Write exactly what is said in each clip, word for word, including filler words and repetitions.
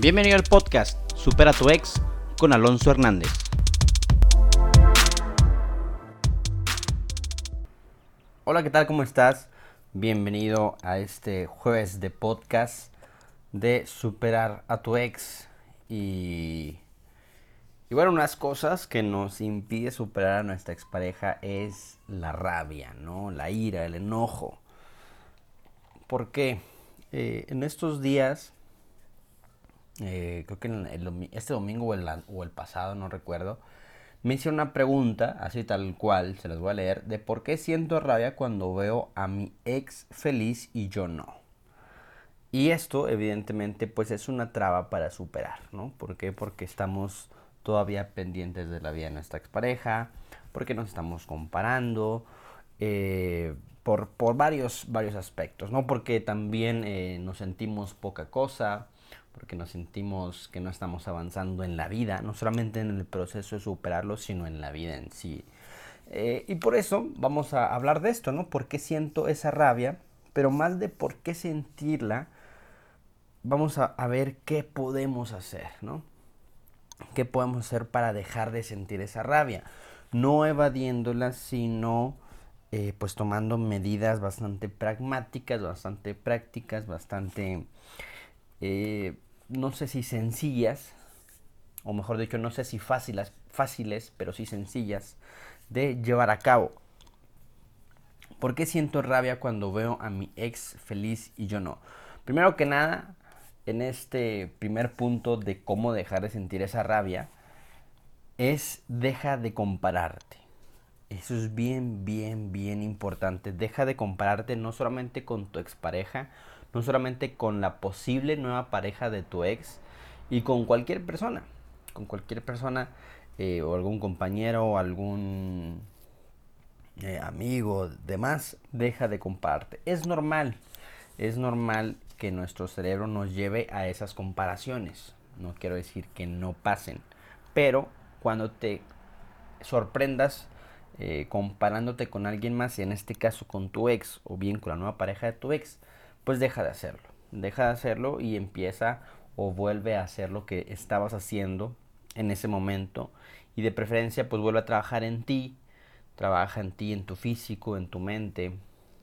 Bienvenido al podcast Supera a tu ex con Alonso Hernández. Hola, ¿qué tal? ¿Cómo estás? Bienvenido a este jueves de podcast de Superar a tu ex. Y, y bueno, unas cosas que nos impide superar a nuestra expareja es la rabia, ¿no? La ira, el enojo. ¿Por qué? Eh, en estos días... Eh, creo que en el, este domingo o el, o el pasado, no recuerdo, me hice una pregunta, así tal cual, se las voy a leer, de por qué siento rabia cuando veo a mi ex feliz y yo no. Y esto, evidentemente, pues es una traba para superar, ¿no? ¿Por qué? Porque estamos todavía pendientes de la vida de nuestra expareja, porque nos estamos comparando, eh, por, por varios, varios aspectos, ¿no? Porque también eh, nos sentimos poca cosa, porque nos sentimos que no estamos avanzando en la vida, no solamente en el proceso de superarlo, sino en la vida en sí. Eh, y por eso vamos a hablar de esto, ¿no? ¿Por qué siento esa rabia? Pero más de por qué sentirla, vamos a, a ver qué podemos hacer, ¿no? ¿Qué podemos hacer para dejar de sentir esa rabia? No evadiéndola, sino eh, pues tomando medidas bastante pragmáticas, bastante prácticas, bastante... Eh, no sé si sencillas, o mejor dicho, no sé si fáciles, fáciles, pero sí sencillas de llevar a cabo. ¿Por qué siento rabia cuando veo a mi ex feliz y yo no? Primero que nada, en este primer punto de cómo dejar de sentir esa rabia, es deja de compararte. Eso es bien, bien, bien importante. Deja de compararte no solamente con tu expareja, no solamente con la posible nueva pareja de tu ex, y con cualquier persona. Con cualquier persona, eh, o algún compañero, o algún eh, amigo, demás. Deja de compararte. Es normal, es normal que nuestro cerebro nos lleve a esas comparaciones. No quiero decir que no pasen, pero cuando te sorprendas eh, comparándote con alguien más, en este caso con tu ex o bien con la nueva pareja de tu ex, pues deja de hacerlo. Deja de hacerlo y empieza o vuelve a hacer lo que estabas haciendo en ese momento, y de preferencia pues vuelve a trabajar en ti. Trabaja en ti, en tu físico, en tu mente,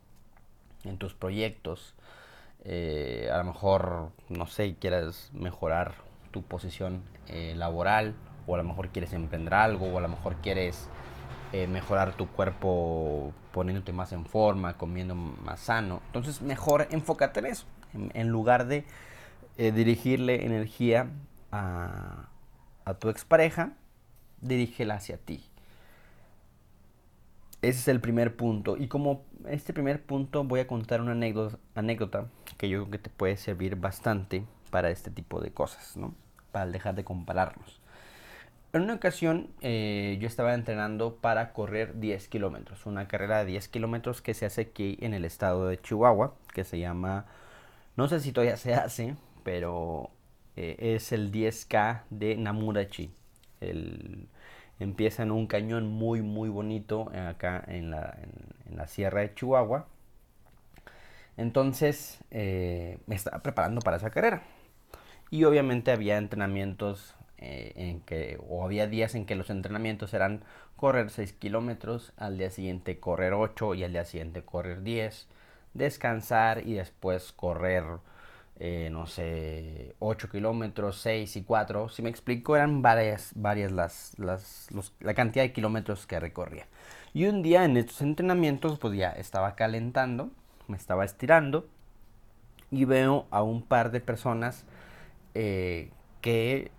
en tus proyectos. Eh, a lo mejor, no sé, quieres mejorar tu posición eh, laboral, o a lo mejor quieres emprender algo, o a lo mejor quieres eh, mejorar tu cuerpo poniéndote más en forma, comiendo más sano. Entonces mejor enfócate en eso, en, en lugar de eh, dirigirle energía a, a tu expareja, dirígela hacia ti. Ese es el primer punto. Y como este primer punto, voy a contar una anécdota, anécdota que yo creo que te puede servir bastante para este tipo de cosas, ¿no? Para dejar de compararnos. En una ocasión eh, yo estaba entrenando para correr diez kilómetros. Una carrera de diez kilómetros que se hace aquí en el estado de Chihuahua, que se llama, no sé si todavía se hace, pero eh, es el diez K de Namurachi. El, empieza en un cañón muy muy bonito acá en la, en, en la sierra de Chihuahua. Entonces eh, me estaba preparando para esa carrera. Y obviamente había entrenamientos eh, en que, o había días en que los entrenamientos eran correr seis kilómetros, al día siguiente correr ocho y al día siguiente correr diez, descansar y después correr, eh, no sé, ocho kilómetros, seis y cuatro. Si me explico, eran varias, varias las, las, los, la cantidad de kilómetros que recorría. Y un día en estos entrenamientos, pues ya estaba calentando, me estaba estirando y veo a un par de personas eh, que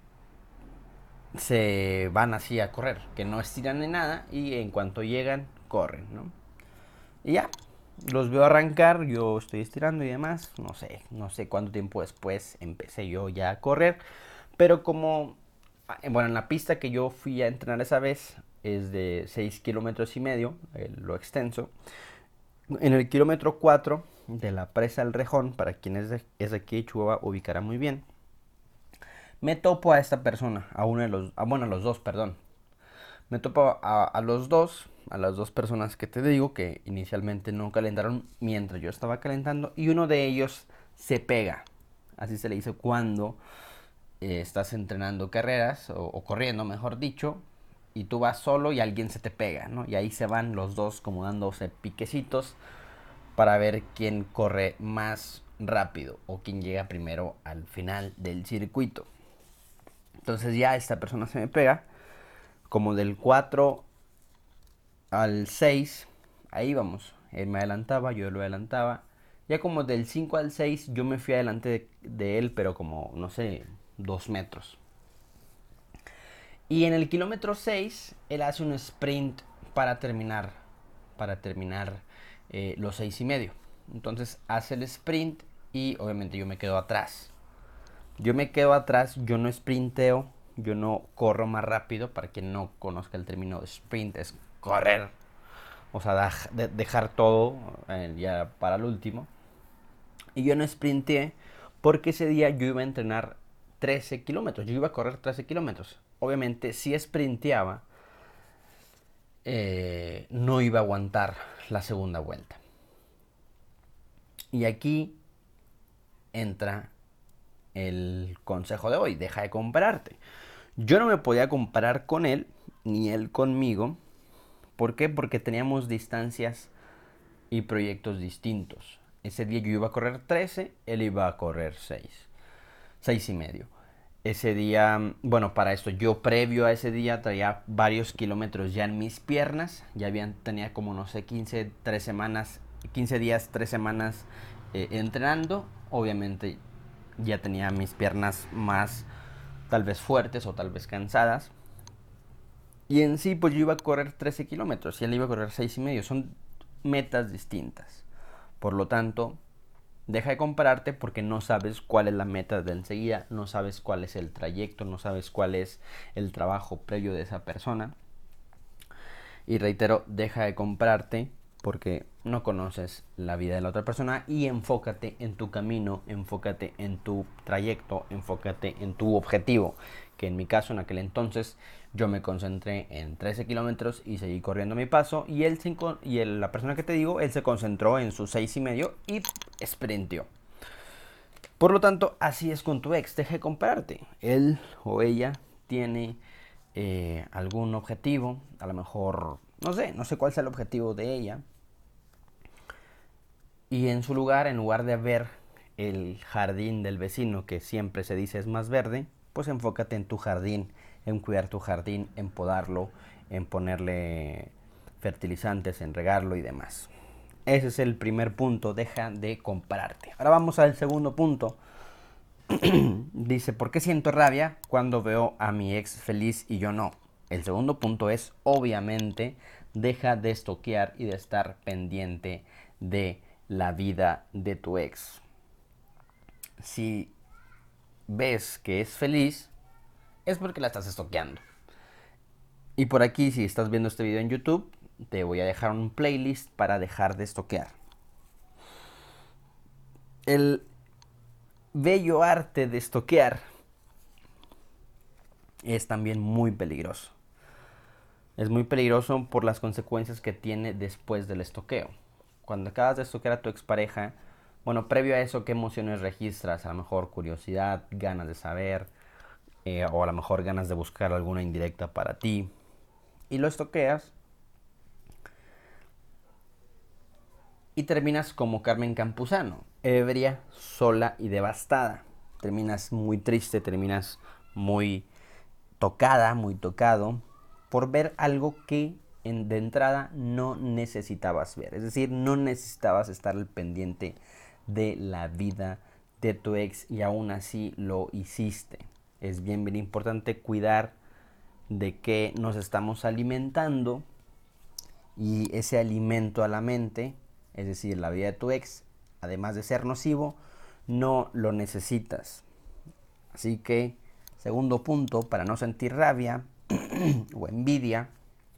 se van así a correr, que no estiran ni nada y en cuanto llegan, corren, ¿no? Y ya, los veo arrancar, yo estoy estirando y demás, no sé, no sé cuánto tiempo después empecé yo ya a correr, pero como, bueno, en la pista que yo fui a entrenar esa vez es de seis kilómetros y medio, eh, lo extenso. En el kilómetro cuatro de la presa El Rejón, para quien es de, es de aquí de Chihuahua, ubicará muy bien, me topo a esta persona, a uno de los, a, bueno, a los dos, perdón. Me topo a, a los dos, a las dos personas que te digo, que inicialmente no calentaron mientras yo estaba calentando, y uno de ellos se pega. Así se le dice cuando eh, estás entrenando carreras o, o corriendo, mejor dicho, y tú vas solo y alguien se te pega, ¿no? Y ahí se van los dos como dándose piquecitos para ver quién corre más rápido o quién llega primero al final del circuito. Entonces ya esta persona se me pega, como del cuatro al seis, ahí vamos. Él me adelantaba, yo lo adelantaba. Ya como del cinco al seis yo me fui adelante de, de él, pero como, no sé, dos metros. Y en el kilómetro seis, él hace un sprint para terminar, para terminar eh, los seis y medio. Entonces hace el sprint y obviamente yo me quedo atrás. Yo me quedo atrás, yo no sprinteo, yo no corro más rápido. Para quien no conozca el término sprint, es correr, o sea, de, dejar todo eh, ya para el último. Y yo no sprinté porque ese día yo iba a entrenar trece kilómetros, yo iba a correr trece kilómetros. Obviamente, si sprinteaba, eh, no iba a aguantar la segunda vuelta. Y aquí entra el consejo de hoy: deja de compararte. Yo no me podía comparar con él, ni él conmigo. ¿Por qué? Porque teníamos distancias y proyectos distintos. Ese día yo iba a correr trece, él iba a correr seis, seis y medio. Ese día, bueno, para esto, yo previo a ese día traía varios kilómetros ya en mis piernas. Ya habían, tenía como, no sé, quince, tres semanas, quince días, tres semanas eh, entrenando. Obviamente ya tenía mis piernas más, tal vez fuertes o tal vez cansadas. Y en sí, pues yo iba a correr trece kilómetros y él iba a correr seis y medio. Son metas distintas. Por lo tanto, deja de compararte porque no sabes cuál es la meta de enseguida, no sabes cuál es el trayecto, no sabes cuál es el trabajo previo de esa persona. Y reitero, deja de compararte porque no conoces la vida de la otra persona y enfócate en tu camino, enfócate en tu trayecto, enfócate en tu objetivo. Que en mi caso, en aquel entonces, yo me concentré en trece kilómetros y seguí corriendo mi paso. Y él, y él, la persona que te digo, él se concentró en sus seis y medio y sprintió. Por lo tanto, así es con tu ex. Deja de compararte. Él o ella tiene eh, algún objetivo. A lo mejor, no sé, no sé cuál sea el objetivo de ella. Y en su lugar, en lugar de ver el jardín del vecino, que siempre se dice es más verde, pues enfócate en tu jardín, en cuidar tu jardín, en podarlo, en ponerle fertilizantes, en regarlo y demás. Ese es el primer punto: deja de compararte. Ahora vamos al segundo punto. Dice, ¿por qué siento rabia cuando veo a mi ex feliz y yo no? El segundo punto es, obviamente, deja de estoquear y de estar pendiente de la vida de tu ex. Si ves que es feliz, es porque la estás estoqueando. Y por aquí, si estás viendo este video en YouTube, te voy a dejar un playlist para dejar de estoquear. El bello arte de estoquear es también muy peligroso. Es muy peligroso por las consecuencias que tiene después del estoqueo. Cuando acabas de estoquear a tu expareja, bueno, previo a eso, ¿qué emociones registras? A lo mejor curiosidad, ganas de saber, eh, o a lo mejor ganas de buscar alguna indirecta para ti. Y lo estoqueas y terminas como Carmen Campuzano, ebria, sola y devastada. Terminas muy triste, terminas muy tocada, muy tocado, por ver algo que en, de entrada no necesitabas ver. Es decir, no necesitabas estar al pendiente de la vida de tu ex y aún así lo hiciste. Es bien, bien importante cuidar de qué nos estamos alimentando, y ese alimento a la mente, es decir, la vida de tu ex, además de ser nocivo, no lo necesitas. Así que, segundo punto, para no sentir rabia o envidia,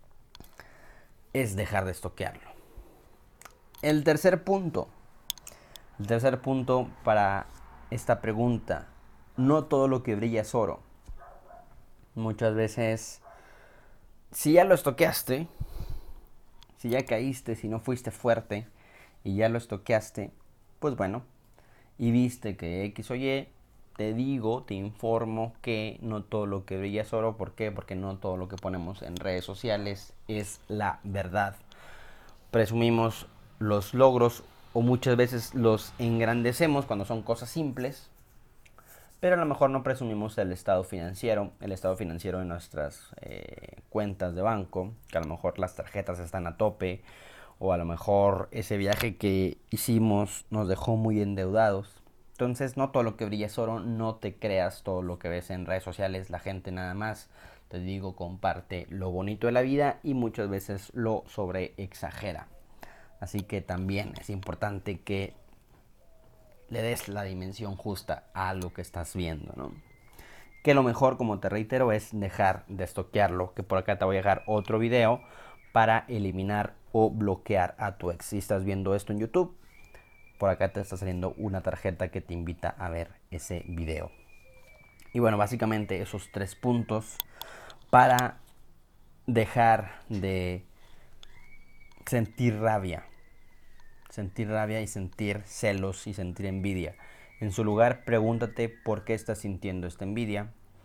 es dejar de estoquearlo. El tercer punto, el tercer punto para esta pregunta: no todo lo que brilla es oro. Muchas veces, si ya lo estoqueaste, si ya caíste, si no fuiste fuerte y ya lo estoqueaste, pues bueno, y viste que X o Y te digo, te informo que no todo lo que brilla es oro. ¿Por qué? Porque no todo lo que ponemos en redes sociales es la verdad. Presumimos los logros o muchas veces los engrandecemos cuando son cosas simples, pero a lo mejor no presumimos el estado financiero, el estado financiero de nuestras eh, cuentas de banco, que a lo mejor las tarjetas están a tope, o a lo mejor ese viaje que hicimos nos dejó muy endeudados. Entonces, no todo lo que brilla es oro, no te creas todo lo que ves en redes sociales, la gente nada más, te digo, comparte lo bonito de la vida y muchas veces lo sobre exagera. Así que también es importante que le des la dimensión justa a lo que estás viendo, ¿no? Que lo mejor, como te reitero, es dejar de estoquearlo, que por acá te voy a dejar otro video para eliminar o bloquear a tu ex. Si estás viendo esto en YouTube, por acá te está saliendo una tarjeta que te invita a ver ese video. Y bueno, básicamente esos tres puntos para dejar de sentir rabia. Sentir rabia y sentir celos y sentir envidia. En su lugar, pregúntate por qué estás sintiendo esta envidia.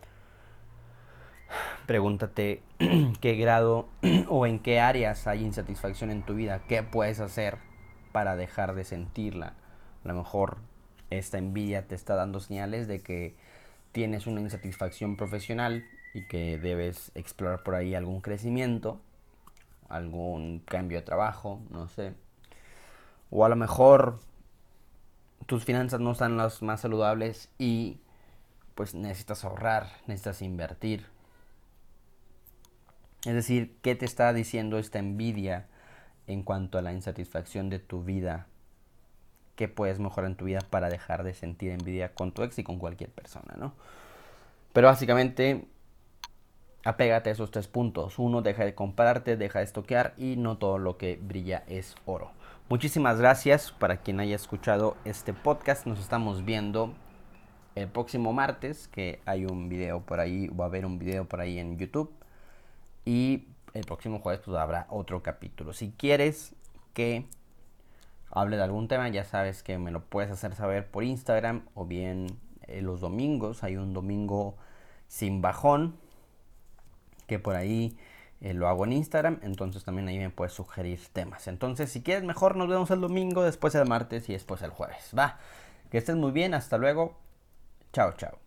Pregúntate qué grado o en qué áreas hay insatisfacción en tu vida. ¿Qué puedes hacer para dejar de sentirla? A lo mejor esta envidia te está dando señales de que tienes una insatisfacción profesional y que debes explorar por ahí algún crecimiento, algún cambio de trabajo, no sé. O a lo mejor tus finanzas no están las más saludables y pues necesitas ahorrar, necesitas invertir. Es decir, ¿qué te está diciendo esta envidia en cuanto a la insatisfacción de tu vida? ¿Qué puedes mejorar en tu vida para dejar de sentir envidia con tu ex y con cualquier persona, ¿no? Pero básicamente, apégate a esos tres puntos. Uno, deja de compararte, deja de estoquear y no todo lo que brilla es oro. Muchísimas gracias para quien haya escuchado este podcast. Nos estamos viendo el próximo martes, que hay un video por ahí, va a haber un video por ahí en YouTube. Y el próximo jueves pues habrá otro capítulo. Si quieres que hable de algún tema, ya sabes que me lo puedes hacer saber por Instagram o bien eh, los domingos. Hay un domingo sin bajón que por ahí eh, lo hago en Instagram, entonces también ahí me puedes sugerir temas. Entonces, si quieres, mejor nos vemos el domingo, después el martes y después el jueves. Va, que estés muy bien, hasta luego. Chao, chao.